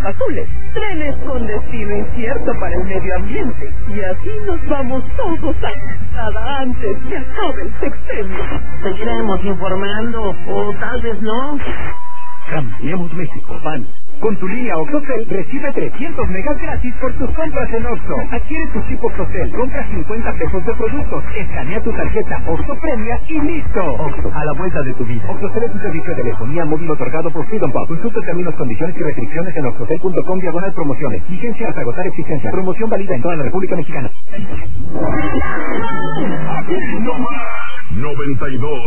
azules. Trenes con destino incierto para el medio ambiente. Y así nos vamos todos a nada antes que acabe el sexenio. Seguiremos informando, o tal vez no. Cambiemos México, PAN. Con tu línea OXXOCEL recibe 300 megas gratis por tus compras en Oxxo. Adquiere tu chip OXXOCEL, compra 50 pesos de productos, escanea tu tarjeta Oxxo Premia y listo. Oxxo, a la vuelta de tu vida. OXXOCEL es un servicio de telefonía móvil otorgado por Freedom Pop. Consulta términos, condiciones y restricciones en oxxocel.com/promociones. Vigencia hasta agotar existencia. Promoción válida en toda la República Mexicana. 92